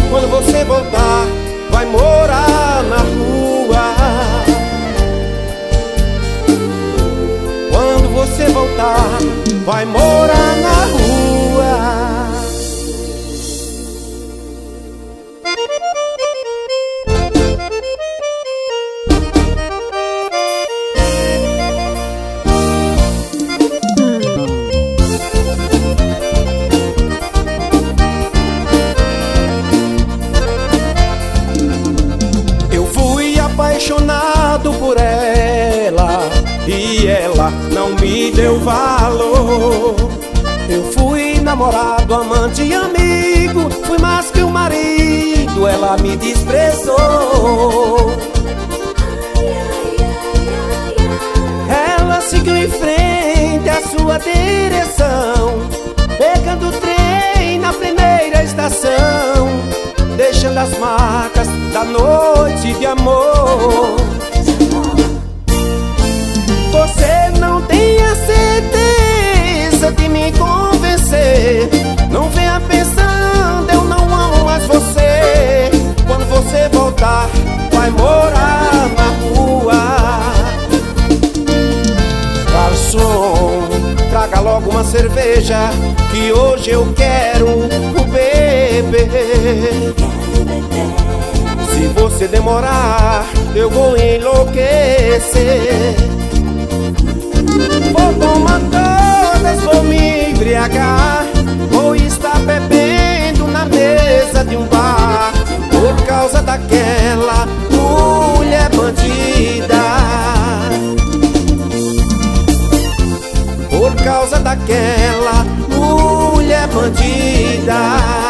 Quando você voltar, vai morar na rua. Quando você voltar, vai morar na rua. Apaixonado por ela e ela não me deu valor. Eu fui namorado, amante e amigo, fui mais que um marido, ela me desprezou. Ela seguiu em frente à sua direção, pegando o trem na primeira estação, deixando as marcas da noite de amor. Você não tem a certeza de me convencer, não venha pensando eu não amo mais você. Quando você voltar, vai morar na rua. Garçom, traga logo uma cerveja, que hoje eu quero beber. Se você demorar, eu vou enlouquecer. Vou tomar todas, vou me embriagar, vou estar bebendo na mesa de um bar, por causa daquela mulher bandida. Por causa daquela mulher bandida.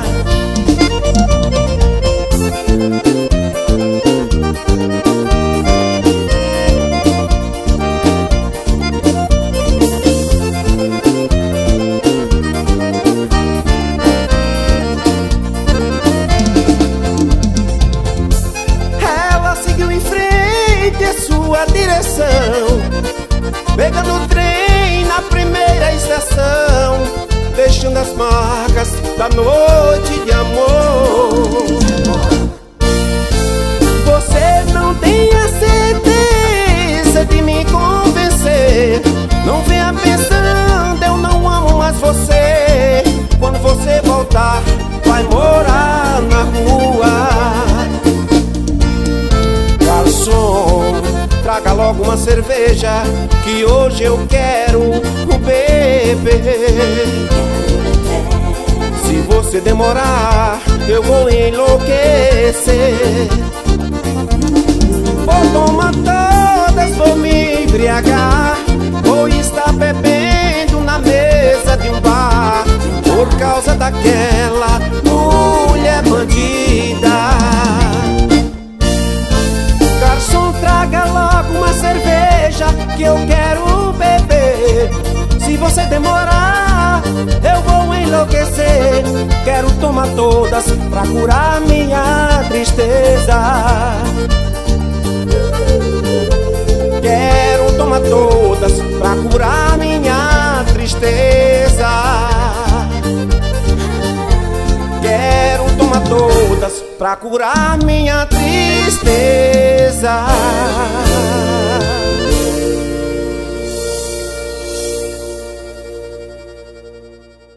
Sua direção, pegando o trem na primeira estação, deixando as marcas da noite de amor. Você não tem a certeza de me convencer, não venha pensando eu não amo mais você. Quando você voltar, vai morar na rua. Garçom, traga logo uma cerveja, que hoje eu quero beber. Se você demorar, eu vou enlouquecer. Vou tomar todas, vou me embriagar, vou estar bebendo na mesa de um bar, por causa daquela mulher bandida. Garçom, traga logo uma cerveja, que eu quero beber. Se você demorar, eu vou enlouquecer. Quero tomar todas pra curar minha tristeza. Quero tomar todas pra curar minha tristeza. Quero tomar todas pra curar minha tristeza.